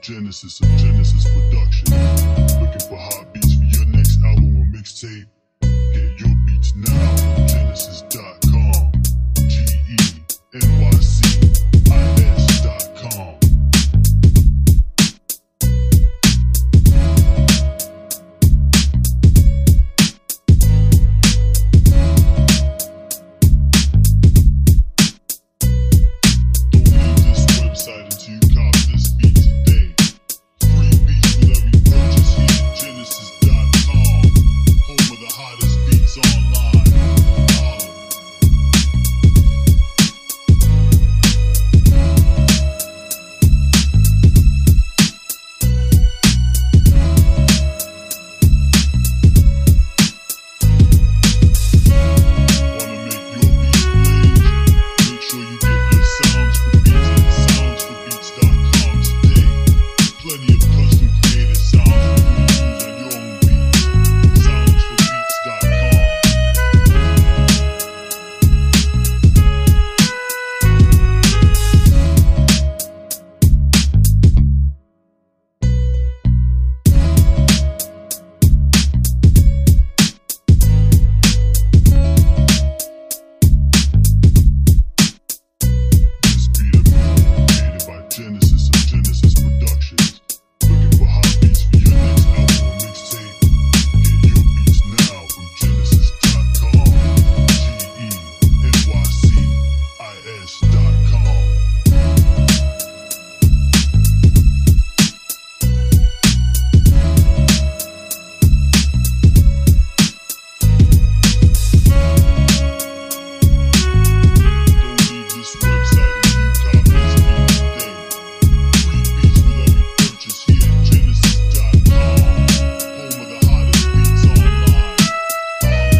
Genesis of Genesis Production. Looking for hot beats for your next album or mixtape? Get your beats now from Genesis.com. GENYCIS.com. Until you cop this beat today. Free beats with every purchase here at Genesis.com. Home of the hottest beats online. Holla. Wanna make your beat blaze? Make sure you get your sounds for beats at SoundsForBeats.com today. Plenty of custom created sounds for you to use on your own beats. SoundsForBeats.com. Genesis of Genesis Productions. Looking for hot beats for your next album or mixtape? Get your beats now from Genesis.com. GENYCIS.com. Don't leave this website until you cop this beat today. Free beats with every purchase here at Genesis.com. Home of the hottest beats online. Holla.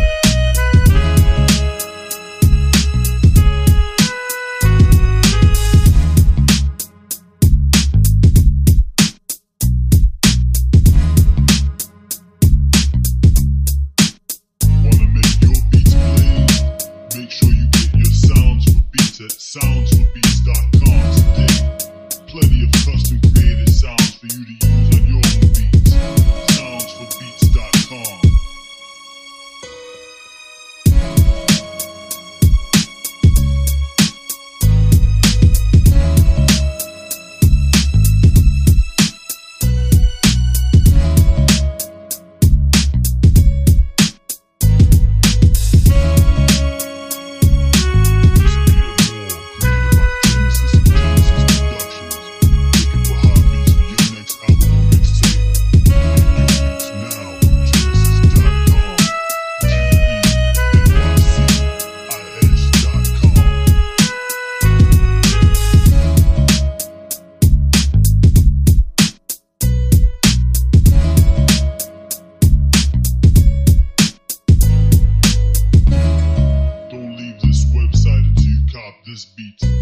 Wanna make your beats blaze? Make sure you get your sounds for beats at SoundsForBeats.com today. Plenty of custom created sounds for you to use on your own beats. SoundsForBeats.com. This beat and more created by Genesis of Genesis Productions. Looking for hot beats for your next album or mixtape? Get your beats now from Genesis.com. GENYCIS.com. Don't leave this website until you cop this beat.